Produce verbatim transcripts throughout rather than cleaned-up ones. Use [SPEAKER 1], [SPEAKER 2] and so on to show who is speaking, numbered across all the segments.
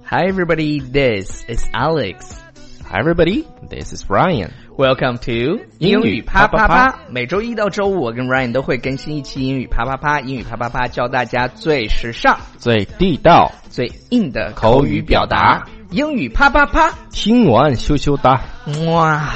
[SPEAKER 1] Hi everybody, this is Alex.
[SPEAKER 2] Hi everybody, this is Ryan.
[SPEAKER 1] Welcome to 英语啪啪啪。每周一到周五，我跟 Ryan 都会更新一期英语啪啪啪。英语啪啪啪教大家最时尚、
[SPEAKER 2] 最地道、
[SPEAKER 1] 最硬的口语表达。英语啪啪啪，
[SPEAKER 2] 听完羞羞哒。
[SPEAKER 1] 哇，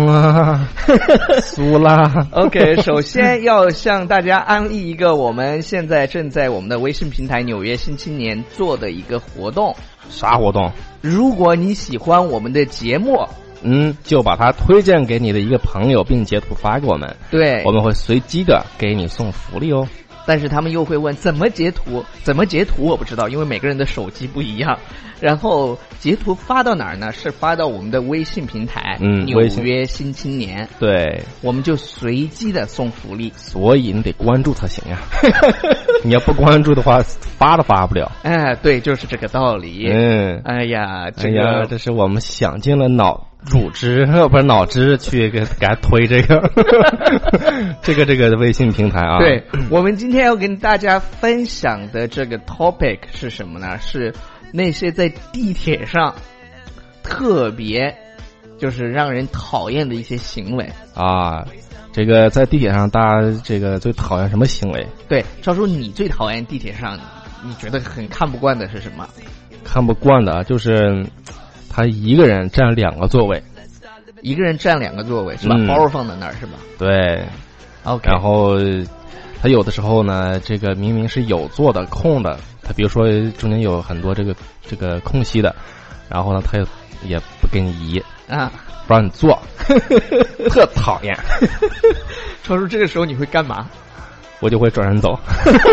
[SPEAKER 2] 苏啦。
[SPEAKER 1] OK， 首先要向大家安利一个我们现在正在我们的微信平台《纽约新青年》做的一个活动。
[SPEAKER 2] 啥活动？
[SPEAKER 1] 如果你喜欢我们的节目，
[SPEAKER 2] 嗯，就把它推荐给你的一个朋友，并截图发给我们。
[SPEAKER 1] 对，
[SPEAKER 2] 我们会随机的给你送福利哦。
[SPEAKER 1] 但是他们又会问怎么截图？怎么截图我不知道，因为每个人的手机不一样。然后截图发到哪儿呢？是发到我们的微信平台，
[SPEAKER 2] 嗯，
[SPEAKER 1] 纽约新青年。
[SPEAKER 2] 对，
[SPEAKER 1] 我们就随机的送福利。
[SPEAKER 2] 所以你得关注才行呀。你要不关注的话，发都发不了。
[SPEAKER 1] 哎，对，就是这个道理。
[SPEAKER 2] 嗯，
[SPEAKER 1] 哎呀，这个、
[SPEAKER 2] 哎呀，这是我们想尽了脑乳汁，不是脑汁去给给他推这个这个这个微信平台啊。
[SPEAKER 1] 对，我们今天要跟大家分享的这个 topic 是什么呢？是那些在地铁上特别就是让人讨厌的一些行为
[SPEAKER 2] 啊。这个在地铁上大家这个最讨厌什么行为？
[SPEAKER 1] 对，超叔，你最讨厌地铁上你觉得很看不惯的是什么？
[SPEAKER 2] 看不惯的就是他一个人占两个座位，
[SPEAKER 1] 一个人占两个座位是吧？
[SPEAKER 2] 嗯、
[SPEAKER 1] 包放在那儿是吧？
[SPEAKER 2] 对
[SPEAKER 1] ，OK。
[SPEAKER 2] 然后他有的时候呢，这个明明是有座的空的，他比如说中间有很多这个这个空隙的，然后呢他也不给你移
[SPEAKER 1] 啊，
[SPEAKER 2] 不让你坐，特讨厌。
[SPEAKER 1] 超叔，这个时候你会干嘛？
[SPEAKER 2] 我就会转身走。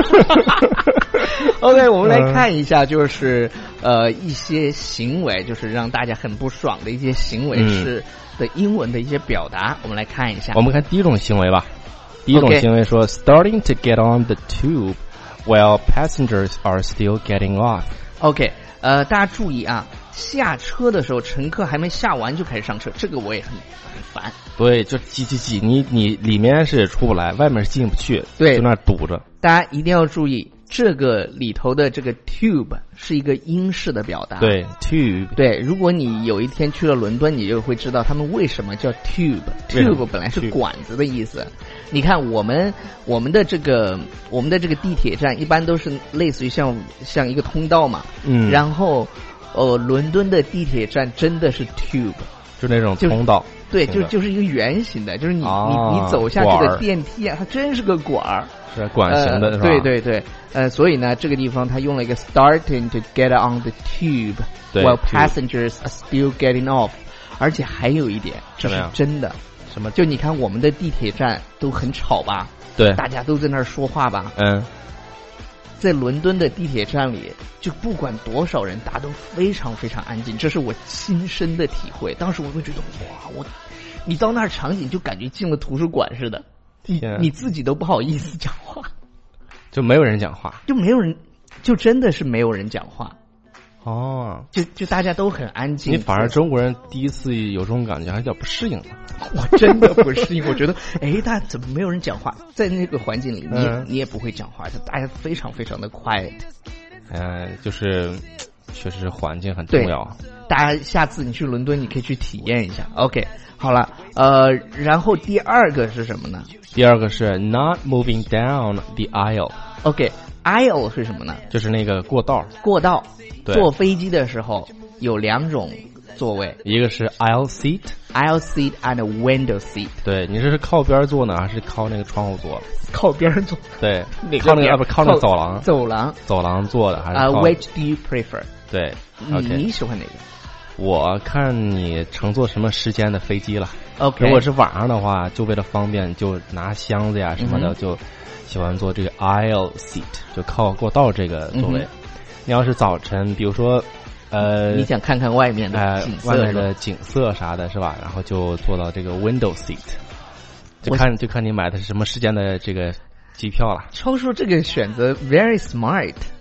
[SPEAKER 1] OK， 我们来看一下，就是呃一些行为，就是让大家很不爽的一些行为是的英文的一些表达，我们来看一下。
[SPEAKER 2] 我们看第一种行为吧。第一种行为说 starting to get on the tube while passengers are still getting off.
[SPEAKER 1] OK， 呃，大家注意啊，下车的时候乘客还没下完就开始上车，这个我也很很烦。
[SPEAKER 2] 对，就挤挤挤，你你里面是出不来，外面是进不去，
[SPEAKER 1] 对，
[SPEAKER 2] 就那堵着。
[SPEAKER 1] 大家一定要注意，这个里头的这个 tube 是一个英式的表达。
[SPEAKER 2] 对 ，tube。
[SPEAKER 1] 对，如果你有一天去了伦敦，你就会知道他们为什么叫 tube。tube 本来是管子的意思。你看我们我们的这个我们的这个地铁站一般都是类似于像像一个通道嘛。
[SPEAKER 2] 嗯。
[SPEAKER 1] 然后，呃，伦敦的地铁站真的是 tube，
[SPEAKER 2] 就那种通道。
[SPEAKER 1] 对，就就是一个圆形的，就是你、
[SPEAKER 2] 哦、
[SPEAKER 1] 你你走下去的电梯啊，它真是个管儿，
[SPEAKER 2] 是管型的、呃、是吧？
[SPEAKER 1] 对对对，呃，所以呢，这个地方它用了一个 starting to get on the tube while passengers are still getting off， 而且还有一点，这是真的。
[SPEAKER 2] 什么？
[SPEAKER 1] 就你看我们的地铁站都很吵吧？
[SPEAKER 2] 对，
[SPEAKER 1] 大家都在那儿说话吧？
[SPEAKER 2] 嗯。
[SPEAKER 1] 在伦敦的地铁站里，就不管多少人，大家都非常非常安静，这是我亲身的体会。当时我会觉得，哇，我，你到那儿场景就感觉进了图书馆似的，你你自己都不好意思讲话，
[SPEAKER 2] 就没有人讲话，
[SPEAKER 1] 就没有人，就真的是没有人讲话。
[SPEAKER 2] 哦，
[SPEAKER 1] 就就大家都很安静。
[SPEAKER 2] 你反而中国人第一次有这种感觉，还有点不适应了。
[SPEAKER 1] 我真的不适应，我觉得，哎，大家怎么没有人讲话？在那个环境里，你、嗯、你也不会讲话，就大家非常非常的 quiet。
[SPEAKER 2] 嗯、呃，就是确实环境很重要。
[SPEAKER 1] 大家下次你去伦敦，你可以去体验一下。OK， 好了，呃，然后第二个是什么呢？
[SPEAKER 2] 第二个是 not moving down the
[SPEAKER 1] aisle。OK，aisle 是什么呢？
[SPEAKER 2] 就是那个过道。
[SPEAKER 1] 过道。坐飞机的时候有两种座位，
[SPEAKER 2] 一个是 aisle seat，aisle
[SPEAKER 1] seat and window seat。
[SPEAKER 2] 对，你这是靠边坐呢，还是靠那个窗户坐？
[SPEAKER 1] 靠边坐。
[SPEAKER 2] 对，
[SPEAKER 1] 靠
[SPEAKER 2] 那个不靠那个走廊？
[SPEAKER 1] 走廊，
[SPEAKER 2] 走廊坐的还是？
[SPEAKER 1] 啊、uh, ，Which do you prefer？
[SPEAKER 2] 对
[SPEAKER 1] ，OK， 你喜欢哪个？
[SPEAKER 2] 我看你乘坐什么时间的飞机了。
[SPEAKER 1] OK，
[SPEAKER 2] 如果是晚上的话，就为了方便，就拿箱子呀什么的，嗯、就喜欢坐这个 aisle seat， 就靠过道这个座位。嗯，你要是早晨，比如说，呃，
[SPEAKER 1] 你想看看外面的景色、
[SPEAKER 2] 呃，外面的景色啥的，是吧？然后就坐到这个 window seat， 就看就看你买的是什么时间的这个机票了。
[SPEAKER 1] 超叔这个选择 very smart，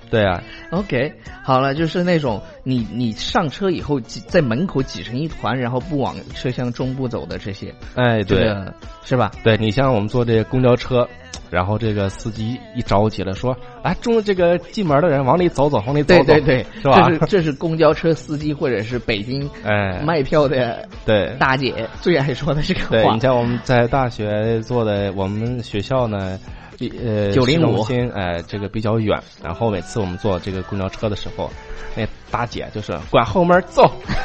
[SPEAKER 2] 对啊
[SPEAKER 1] OK， 好了，就是那种你你上车以后挤在门口挤成一团，然后不往车厢中部走的这些，
[SPEAKER 2] 哎，对，
[SPEAKER 1] 这个、是吧？
[SPEAKER 2] 对，你像我们坐这个公交车，然后这个司机一着急了，说：“哎，中这个进门的人往里走走，往里走走。”
[SPEAKER 1] 对对对，
[SPEAKER 2] 是吧？
[SPEAKER 1] 这是这是公交车司机或者是北京
[SPEAKER 2] 哎
[SPEAKER 1] 卖票的
[SPEAKER 2] 对
[SPEAKER 1] 大姐最爱说的这个
[SPEAKER 2] 对，
[SPEAKER 1] 话。
[SPEAKER 2] 你像我们在大学做的，我们学校呢。呃，
[SPEAKER 1] 九零五，
[SPEAKER 2] 市中心，哎，这个比较远。然后每次我们坐这个公交车的时候，那大姐就是管后门走。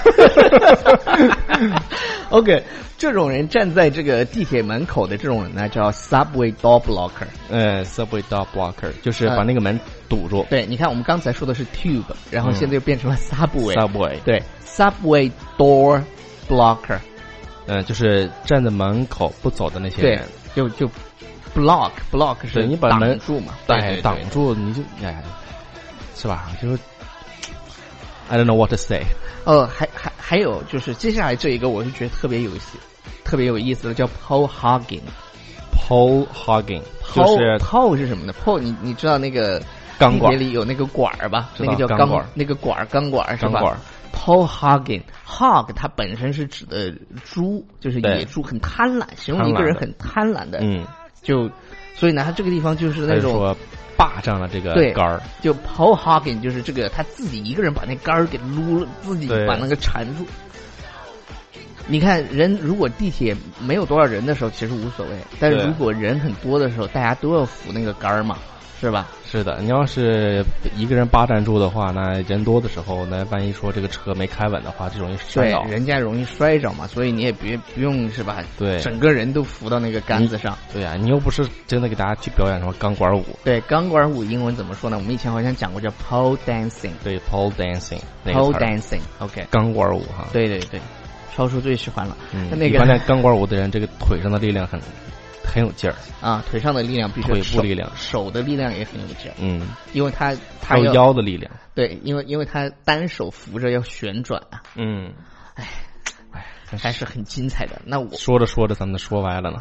[SPEAKER 1] OK， 这种人站在这个地铁门口的这种人呢，叫 subway door blocker。
[SPEAKER 2] 呃 ，subway door blocker 就是把那个门堵住。
[SPEAKER 1] 呃、对，你看我们刚才说的是 tube， 然后现在又变成了 subway。subway， 对 ，subway door blocker。
[SPEAKER 2] 嗯、呃，就是站在门口不走的那些人，
[SPEAKER 1] 对，就就。block block 是
[SPEAKER 2] 你把门
[SPEAKER 1] 住嘛，
[SPEAKER 2] 对，对对挡住你就哎，是吧？就是 I don't know what to say。
[SPEAKER 1] 哦，还还还有就是接下来这一个，我就觉得特别有意思，特别有意思的叫 pole hogging。pole
[SPEAKER 2] hogging 就是
[SPEAKER 1] pole 是什么呢 ？pole 你你知道那个
[SPEAKER 2] 钢管
[SPEAKER 1] 地铁里有那个管儿吧？那个叫
[SPEAKER 2] 钢管，
[SPEAKER 1] 那个管儿钢管是吧？
[SPEAKER 2] 钢管。
[SPEAKER 1] pole hogging hog 它本身是指的猪，就是野猪，很贪婪，形容一个人很贪婪的。
[SPEAKER 2] 嗯。
[SPEAKER 1] 就，所以呢，他这个地方就是那种
[SPEAKER 2] 说霸占了这个杆儿，
[SPEAKER 1] 就 pole hogging 就是这个他自己一个人把那杆儿给撸了，自己把那个缠住。你看人如果地铁没有多少人的时候，其实无所谓，但是如果人很多的时候，大家都要扶那个杆儿嘛，是吧？
[SPEAKER 2] 是的，你要是一个人霸占住的话，那人多的时候，那万一说这个车没开稳的话，就容易摔倒。
[SPEAKER 1] 对，人家容易摔着嘛，所以你也别不用是吧？
[SPEAKER 2] 对，
[SPEAKER 1] 整个人都扶到那个杆子上。
[SPEAKER 2] 对啊，你又不是真的给大家去表演什么钢管舞。
[SPEAKER 1] 对，钢管舞英文怎么说呢？我们以前好像讲过叫 pole dancing。
[SPEAKER 2] 对 ，pole dancing。pole
[SPEAKER 1] dancing。OK。
[SPEAKER 2] 钢管舞哈。
[SPEAKER 1] 对对对，超叔最喜欢了。
[SPEAKER 2] 嗯，
[SPEAKER 1] 那个
[SPEAKER 2] 一般练钢管舞的人，这个腿上的力量很。很有劲儿
[SPEAKER 1] 啊，腿上的力量必须，
[SPEAKER 2] 腿部力量，
[SPEAKER 1] 手的力量也很有劲儿。
[SPEAKER 2] 嗯，
[SPEAKER 1] 因为他他
[SPEAKER 2] 有腰的力量。
[SPEAKER 1] 对，因为因为他单手扶着要旋转啊。
[SPEAKER 2] 嗯，
[SPEAKER 1] 哎哎，还是很精彩的。那我
[SPEAKER 2] 说着说着，咱们说歪了呢。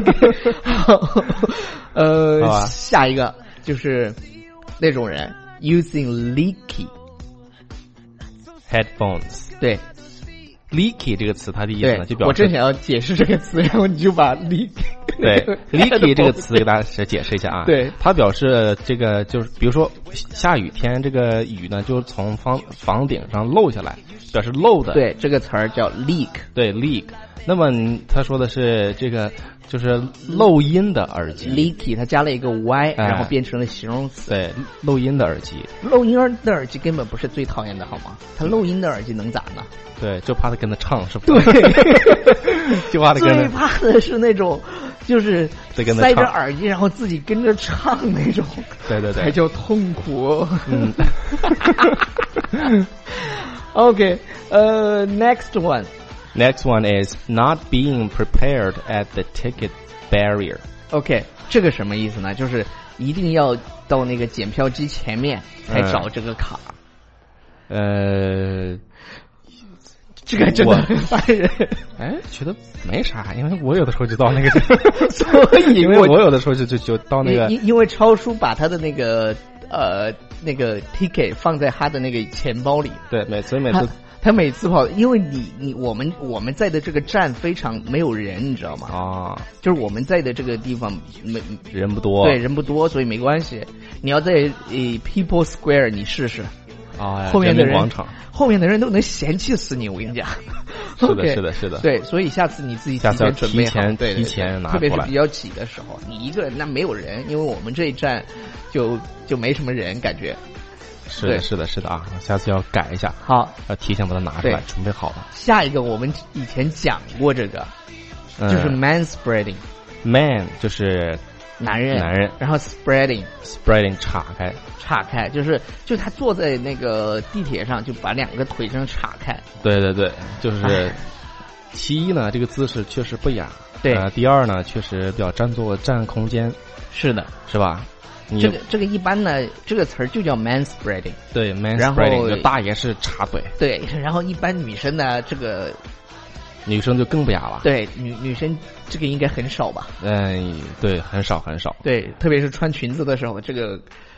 [SPEAKER 1] 呃，下一个就是那种人 using leaky
[SPEAKER 2] headphones。
[SPEAKER 1] 对。
[SPEAKER 2] leaky 这个词它的意思呢，就表示
[SPEAKER 1] 我正想要解释这个词，然后你就把 leaky
[SPEAKER 2] 对 leaky 这个词给大家解释一下啊。
[SPEAKER 1] 对，
[SPEAKER 2] 它表示这个就是比如说下雨天，这个雨呢就从房房顶上漏下来，表示漏的。
[SPEAKER 1] 对，这个词儿叫 leak。
[SPEAKER 2] 对 leak。那么他说的是这个就是漏音的耳机
[SPEAKER 1] leaky， 它加了一个 y，、哎、然后变成了形容词。
[SPEAKER 2] 对，漏音的耳机。
[SPEAKER 1] 漏音的耳机根本不是最讨厌的，好吗？它漏音的耳机能咋呢？
[SPEAKER 2] 对，就怕他跟他唱，是不是？
[SPEAKER 1] 对，
[SPEAKER 2] 就怕他跟他。
[SPEAKER 1] 最怕的是那种，就是塞着耳机，然后自己跟着唱那种。
[SPEAKER 2] 对对对，
[SPEAKER 1] 才叫痛苦。
[SPEAKER 2] 嗯。
[SPEAKER 1] OK， 呃、uh, ，next one。Next
[SPEAKER 2] one is not being prepared at the ticket barrier.
[SPEAKER 1] OK， 这个什么意思呢？就是一定要到那个检票机前面才找这个卡。
[SPEAKER 2] 嗯、呃。
[SPEAKER 1] 这个真的很烦人。
[SPEAKER 2] 哎，觉得没啥，因为我有的时候就到那个，
[SPEAKER 1] 所以
[SPEAKER 2] 因为我有的时候就就就到那个，
[SPEAKER 1] 因因为超叔把他的那个呃那个 ticket 放在他的那个钱包里。
[SPEAKER 2] 对，每所以每次。
[SPEAKER 1] 他每次跑，因为你你我们我们在的这个站非常没有人，你知道吗？
[SPEAKER 2] 啊，
[SPEAKER 1] 就是我们在的这个地方没
[SPEAKER 2] 人不多，
[SPEAKER 1] 对，人不多，所以没关系。你要在呃 People Square 你试试
[SPEAKER 2] 啊，
[SPEAKER 1] 后面的人
[SPEAKER 2] 广场，
[SPEAKER 1] 后面的人都能嫌弃死你，我跟你讲。
[SPEAKER 2] 是的，是的，是的。
[SPEAKER 1] 对，所以下次你自己提前准备好，对，
[SPEAKER 2] 提前拿
[SPEAKER 1] 特别是比较挤的时候，你一个人那没有人，因为我们这一站就就没什么人感觉。
[SPEAKER 2] 是的，是的，是的啊！下次要改一下，
[SPEAKER 1] 好，
[SPEAKER 2] 要提前把它拿出来，准备好了。
[SPEAKER 1] 下一个我们以前讲过这个，
[SPEAKER 2] 嗯、
[SPEAKER 1] 就是 manspreading。man
[SPEAKER 2] 就是
[SPEAKER 1] 男人，
[SPEAKER 2] 男人，
[SPEAKER 1] 然后 spreading
[SPEAKER 2] spreading 岔开，
[SPEAKER 1] 岔开，就是就他坐在那个地铁上，就把两个腿这样岔开。
[SPEAKER 2] 对对对，就是其一呢，这个姿势确实不雅。
[SPEAKER 1] 对、
[SPEAKER 2] 呃，第二呢，确实比较占座占空间。
[SPEAKER 1] 是的，
[SPEAKER 2] 是吧？
[SPEAKER 1] 这个这个一般呢，这个词儿就叫 manspreading。
[SPEAKER 2] 对 ，manspreading 就大爷是插腿。
[SPEAKER 1] 对，然后一般女生呢，这个
[SPEAKER 2] 女生就更不雅了。
[SPEAKER 1] 对，女女生这个应该很少吧？
[SPEAKER 2] 嗯，对，很少很少。
[SPEAKER 1] 对，特别是穿裙子的时候，这个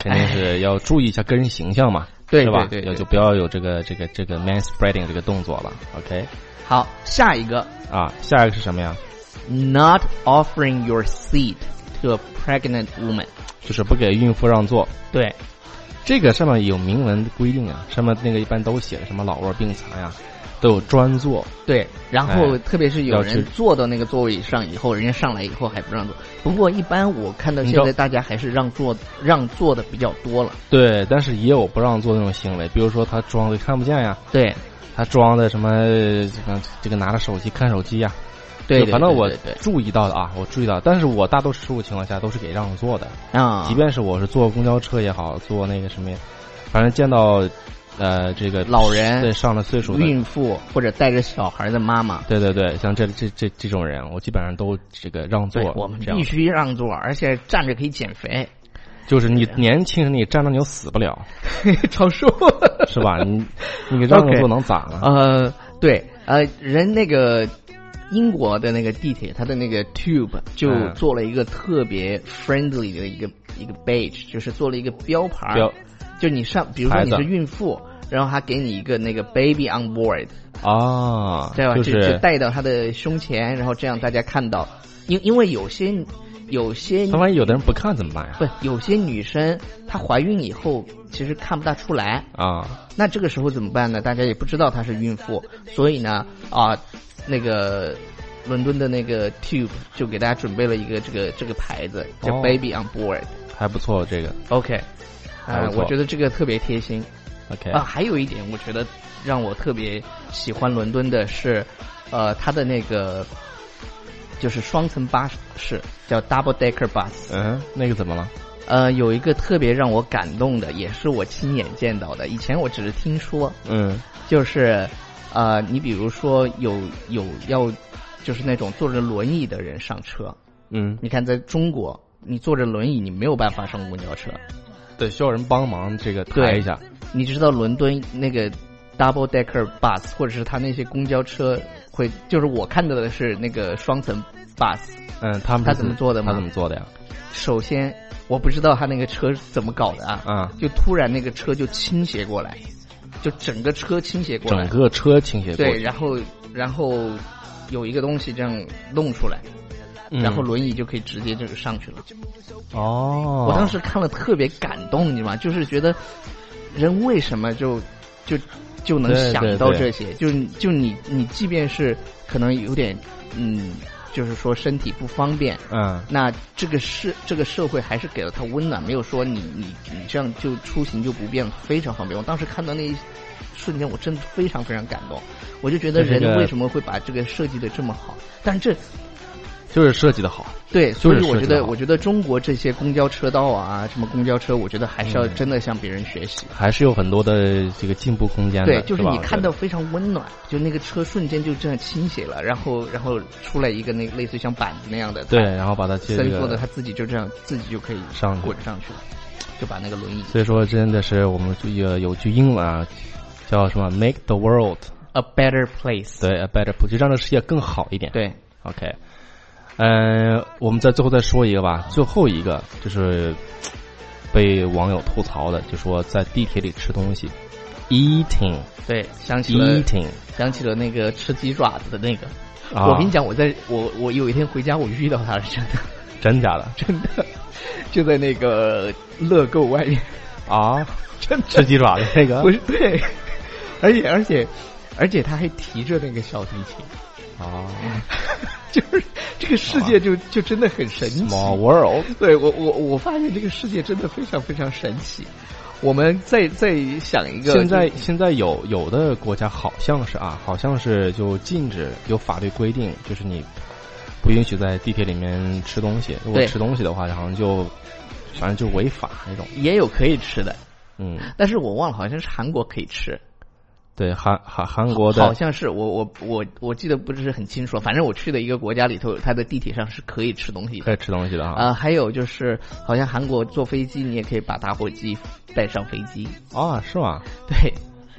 [SPEAKER 2] 肯定是要注意一下个人形象嘛，
[SPEAKER 1] 对
[SPEAKER 2] 是吧？
[SPEAKER 1] 对对对
[SPEAKER 2] 要就不要有这个这个这个 manspreading 这个动作了。OK，
[SPEAKER 1] 好，下一个
[SPEAKER 2] 啊，下一个是什么呀
[SPEAKER 1] ？Not offering your seat to a pregnant woman，
[SPEAKER 2] 就是不给孕妇让座。
[SPEAKER 1] 对，
[SPEAKER 2] 这个上面有明文规定啊，上面那个一般都写的什么老弱病残呀、啊，都有专座。
[SPEAKER 1] 对，然后特别是有
[SPEAKER 2] 要
[SPEAKER 1] 人坐到那个座位上以后，人家上来以后还不让座。不过一般我看到现在大家还是让座让座的比较多了。
[SPEAKER 2] 对，但是也有不让座那种行为，比如说他装的看不见呀，
[SPEAKER 1] 对，
[SPEAKER 2] 他装的什么这个这个拿着手机看手机呀。
[SPEAKER 1] 对，
[SPEAKER 2] 反正我
[SPEAKER 1] 对对对
[SPEAKER 2] 注意到的啊，我注意到，但是我大多数情况下都是给让座的
[SPEAKER 1] 啊，
[SPEAKER 2] 即便是我是坐公交车也好，坐那个什么，反正见到呃这个
[SPEAKER 1] 老人
[SPEAKER 2] 对上了岁数的
[SPEAKER 1] 孕妇或者带着小孩的妈妈，
[SPEAKER 2] 对对对，像这这这这种人，我基本上都这个让座。
[SPEAKER 1] 我们必须让座，而且站着可以减肥。
[SPEAKER 2] 就是你年轻人你站着你又死不了，
[SPEAKER 1] 超瘦
[SPEAKER 2] 是吧？你你给让个座能咋了？
[SPEAKER 1] Okay, 呃，对，呃，人那个。英国的那个地铁，它的那个 tube 就做了一个特别 friendly 的一个、嗯、一个 badge， 就是做了一个标牌，
[SPEAKER 2] 标
[SPEAKER 1] 就你上，比如说你是孕妇，然后他给你一个那个 baby on board
[SPEAKER 2] 啊，
[SPEAKER 1] 对吧？
[SPEAKER 2] 就是
[SPEAKER 1] 就戴到他的胸前，然后这样大家看到，因因为有些有些，
[SPEAKER 2] 那万一有的人不看怎么办呀？
[SPEAKER 1] 不，有些女生她怀孕以后其实看不大出来
[SPEAKER 2] 啊，
[SPEAKER 1] 那这个时候怎么办呢？大家也不知道她是孕妇，所以呢啊。那个伦敦的那个 tube 就给大家准备了一个这个这个牌子，叫 Baby on Board，、哦、
[SPEAKER 2] 还不错这个。
[SPEAKER 1] OK， 啊、呃，我觉得这个特别贴心。
[SPEAKER 2] OK，
[SPEAKER 1] 啊，还有一点我觉得让我特别喜欢伦敦的是，呃，它的那个就是双层巴士，叫 Double Decker Bus。
[SPEAKER 2] 嗯，那个怎么了？
[SPEAKER 1] 呃，有一个特别让我感动的，也是我亲眼见到的，以前我只是听说。
[SPEAKER 2] 嗯，
[SPEAKER 1] 就是。呃，你比如说有有要，就是那种坐着轮椅的人上车，
[SPEAKER 2] 嗯，
[SPEAKER 1] 你看在中国，你坐着轮椅你没有办法上公交车，
[SPEAKER 2] 对，需要人帮忙这个抬一下。
[SPEAKER 1] 你知道伦敦那个 double decker bus 或者是他那些公交车会，就是我看到的是那个双层 bus，
[SPEAKER 2] 嗯，他们
[SPEAKER 1] 他怎么做的吗？
[SPEAKER 2] 他怎么做的呀？
[SPEAKER 1] 首先我不知道他那个车怎么搞的啊，
[SPEAKER 2] 啊、嗯，
[SPEAKER 1] 就突然那个车就倾斜过来。就整个车倾斜过来，
[SPEAKER 2] 整个车倾斜过来，
[SPEAKER 1] 对，然后然后有一个东西这样弄出来，
[SPEAKER 2] 嗯、
[SPEAKER 1] 然后轮椅就可以直接就上去了。
[SPEAKER 2] 哦，
[SPEAKER 1] 我当时看了特别感动，你知道吗？就是觉得人为什么就就就能想到这些？
[SPEAKER 2] 对对对
[SPEAKER 1] 就就你你即便是可能有点嗯。就是说身体不方便，
[SPEAKER 2] 嗯，
[SPEAKER 1] 那这个社这个社会还是给了他温暖，没有说你你你这样就出行就不便，非常方便。我当时看到那一瞬间，我真的非常非常感动，我就觉得人为什么会把这个设计的这么好？但这
[SPEAKER 2] 就是设计的好，
[SPEAKER 1] 对，所以我觉得我觉得中国这些公交车道啊，什么公交车，我觉得还是要真的向别人学习，
[SPEAKER 2] 还是有很多的这个进步空间的。
[SPEAKER 1] 对，就是你
[SPEAKER 2] 是
[SPEAKER 1] 看到非常温暖，就那个车瞬间就这样倾斜了，然后然后出来一个那个类似于像板子那样的，
[SPEAKER 2] 对，然后把它
[SPEAKER 1] 伸缩的，他自己就这样自己就可以
[SPEAKER 2] 上
[SPEAKER 1] 滚上去了，就把那个轮椅。
[SPEAKER 2] 所以说真的是我们有有句英文啊，叫什么 "Make the world
[SPEAKER 1] a better place"，
[SPEAKER 2] 对 ，a better place， 就让这个世界更好一点。
[SPEAKER 1] 对
[SPEAKER 2] ，OK。嗯，我们在最后再说一个吧。最后一个就是被网友吐槽的，就说在地铁里吃东西 ，eating，
[SPEAKER 1] 对，想起了
[SPEAKER 2] eating，
[SPEAKER 1] 想起了那个吃鸡爪子的那个。
[SPEAKER 2] 啊、
[SPEAKER 1] 我跟你讲，我在我我有一天回家，我遇到他是真的，
[SPEAKER 2] 真假的，
[SPEAKER 1] 真的，就在那个乐购外面
[SPEAKER 2] 啊，
[SPEAKER 1] 真的
[SPEAKER 2] 吃鸡爪子那个，
[SPEAKER 1] 不是对，而且而且而且他还提着那个小提琴。
[SPEAKER 2] 啊，
[SPEAKER 1] 就是这个世界就、啊、就真的很神奇。
[SPEAKER 2] Small world，
[SPEAKER 1] 对我我我发现这个世界真的非常非常神奇。我们再再想一个，
[SPEAKER 2] 现在现在有有的国家好像是啊，好像是就禁止有法律规定，就是你不允许在地铁里面吃东西。如果吃东西的话，好像就反正就违法那种。
[SPEAKER 1] 也有可以吃的，
[SPEAKER 2] 嗯，
[SPEAKER 1] 但是我忘了，好像是韩国可以吃。
[SPEAKER 2] 对，韩韩韩国的
[SPEAKER 1] 好像是我我我我记得不是很清楚，反正我去的一个国家里头，它的地铁上是可以吃东西的，
[SPEAKER 2] 可以吃东西的啊。
[SPEAKER 1] 呃，还有就是好像韩国坐飞机，你也可以把打火机带上飞机
[SPEAKER 2] 啊，是吗？
[SPEAKER 1] 对，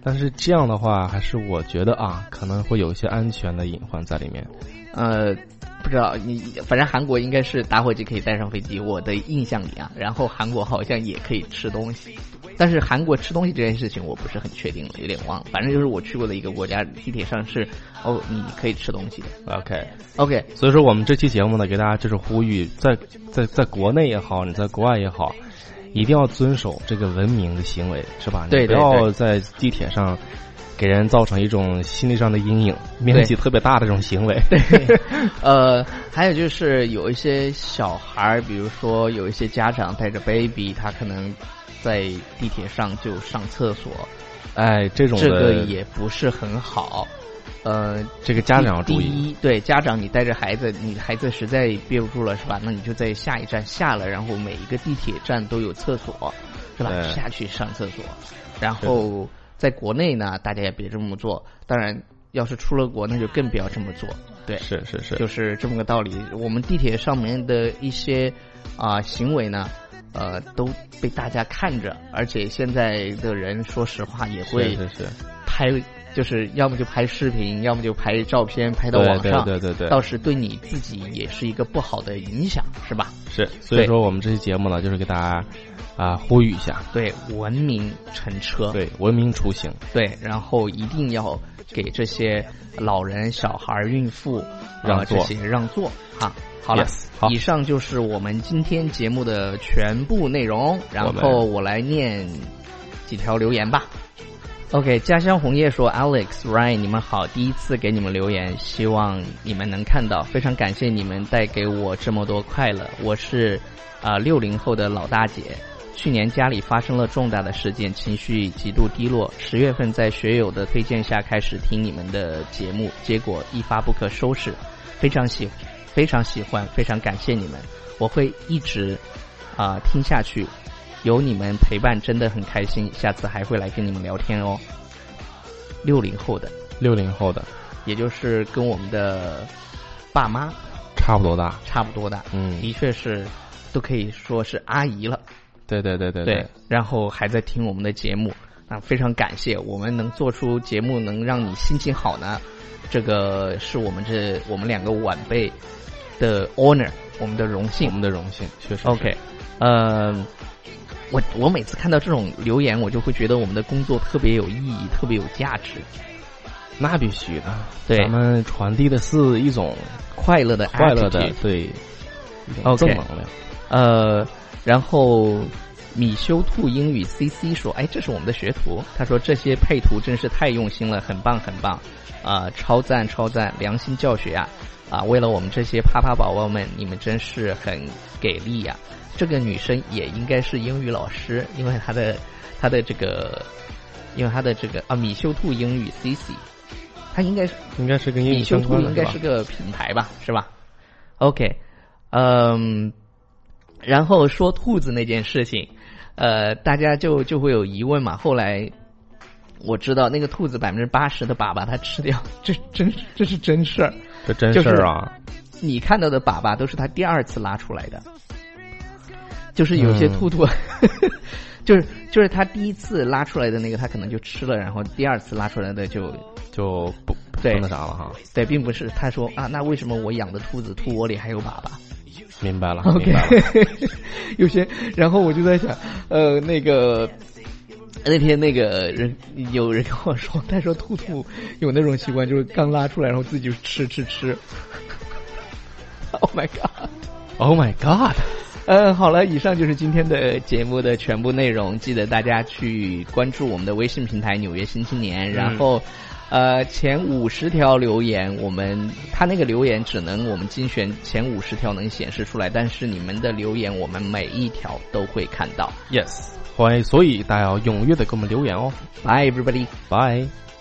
[SPEAKER 2] 但是这样的话，还是我觉得啊，可能会有一些安全的隐患在里面。
[SPEAKER 1] 呃，不知道你，反正韩国应该是打火机可以带上飞机，我的印象里啊，然后韩国好像也可以吃东西，但是韩国吃东西这件事情我不是很确定了，有点忘了。反正就是我去过的一个国家，地铁上是哦，你可以吃东西的。
[SPEAKER 2] OK
[SPEAKER 1] OK，
[SPEAKER 2] 所以说我们这期节目呢，给大家就是呼吁，在在在国内也好，你在国外也好，一定要遵守这个文明的行为，是吧？
[SPEAKER 1] 对对对，
[SPEAKER 2] 你不要在地铁上给人造成一种心理上的阴影，面积特别大的这种行为。
[SPEAKER 1] 对，呃，还有就是有一些小孩，比如说有一些家长带着 baby， 他可能在地铁上就上厕所，
[SPEAKER 2] 哎，这种的
[SPEAKER 1] 这个也不是很好。呃，
[SPEAKER 2] 这个家长要注意。
[SPEAKER 1] 第一，对家长，你带着孩子，你孩子实在憋不住了，是吧？那你就在下一站下了，然后每一个地铁站都有厕所，是吧？下去上厕所。然后在国内呢，大家也别这么做。当然，要是出了国，那就更不要这么做。对，
[SPEAKER 2] 是是是，
[SPEAKER 1] 就是这么个道理。我们地铁上面的一些啊、呃、行为呢，呃，都被大家看着，而且现在的人说实话也会
[SPEAKER 2] 是是是
[SPEAKER 1] 拍。就是要么就拍视频，要么就拍照片，拍到网上，
[SPEAKER 2] 对对对对，
[SPEAKER 1] 到时对你自己也是一个不好的影响，是吧？
[SPEAKER 2] 是，所以说我们这期节目呢，就是给大家啊呼吁一下，
[SPEAKER 1] 对，文明乘车，
[SPEAKER 2] 对，文明出行，
[SPEAKER 1] 对，然后一定要给这些老人、小孩、孕妇
[SPEAKER 2] 让座，
[SPEAKER 1] 呃、这些让座哈。好了，
[SPEAKER 2] yes, 好，
[SPEAKER 1] 以上就是我们今天节目的全部内容，然后我来念几条留言吧。OK， 家乡红叶说 Alex Ryan 你们好，第一次给你们留言，希望你们能看到，非常感谢你们带给我这么多快乐。我是啊六零后的老大姐，去年家里发生了重大的事件，情绪极度低落，十月份在学友的推荐下开始听你们的节目，结果一发不可收拾，非常喜非常喜欢，非常感谢你们，我会一直啊、呃、听下去。有你们陪伴真的很开心，下次还会来跟你们聊天哦。六零后的，
[SPEAKER 2] 六零后的，
[SPEAKER 1] 也就是跟我们的爸妈
[SPEAKER 2] 差不多大，
[SPEAKER 1] 差不多大，
[SPEAKER 2] 嗯，
[SPEAKER 1] 的确是都可以说是阿姨了。
[SPEAKER 2] 对对对对
[SPEAKER 1] 对, 对，然后还在听我们的节目，那非常感谢，我们能做出节目能让你心情好呢，这个是我们这我们两个晚辈的 honor， 我们的荣幸，
[SPEAKER 2] 我们的荣幸，确实。
[SPEAKER 1] OK， 呃。我我每次看到这种留言，我就会觉得我们的工作特别有意义，特别有价值。
[SPEAKER 2] 那必须的，
[SPEAKER 1] 对，
[SPEAKER 2] 咱们传递的是一种
[SPEAKER 1] 快乐的
[SPEAKER 2] 快乐的，对，一种正能量。
[SPEAKER 1] 呃，然后米修兔英语 C C 说：“哎，这是我们的学徒。”他说这些配图真是太用心了，很棒很棒，啊、呃，超赞超赞，良心教学啊！啊，为了我们这些啪啪宝宝们，你们真是很给力呀、啊！这个女生也应该是英语老师，因为她的她的这个，因为她的这个啊，米修兔英语 C C， 她应该是
[SPEAKER 2] 应该是跟英语
[SPEAKER 1] 米修兔应该是个品牌吧，是吧 ？OK， 嗯，然后说兔子那件事情，呃，大家就就会有疑问嘛。后来我知道那个兔子百分之八十的粑粑它吃掉，这真这是真事儿，
[SPEAKER 2] 这真事儿啊！
[SPEAKER 1] 就是、你看到的粑粑都是它第二次拉出来的。就是有些兔兔，嗯、就是就是他第一次拉出来的那个，他可能就吃了，然后第二次拉出来的就
[SPEAKER 2] 就不
[SPEAKER 1] 对
[SPEAKER 2] 那啥了哈。
[SPEAKER 1] 对，并不是他说啊，那为什么我养的兔子兔窝里还有粑粑？
[SPEAKER 2] 明白了
[SPEAKER 1] ，OK，
[SPEAKER 2] 明白了
[SPEAKER 1] 有些，然后我就在想，呃，那个那天那个人有人跟我说，他说兔兔有那种习惯，就是刚拉出来，然后自己就吃吃吃。Oh my god！Oh
[SPEAKER 2] my god！
[SPEAKER 1] 嗯，好了，以上就是今天的节目的全部内容。记得大家去关注我们的微信平台《纽约新青年》，
[SPEAKER 2] 嗯、
[SPEAKER 1] 然后，呃，前五十条留言，我们他那个留言只能我们精选前五十条能显示出来，但是你们的留言我们每一条都会看到。
[SPEAKER 2] Yes， 欢迎，所以大家要踊跃的给我们留言哦。
[SPEAKER 1] Bye everybody，
[SPEAKER 2] Bye。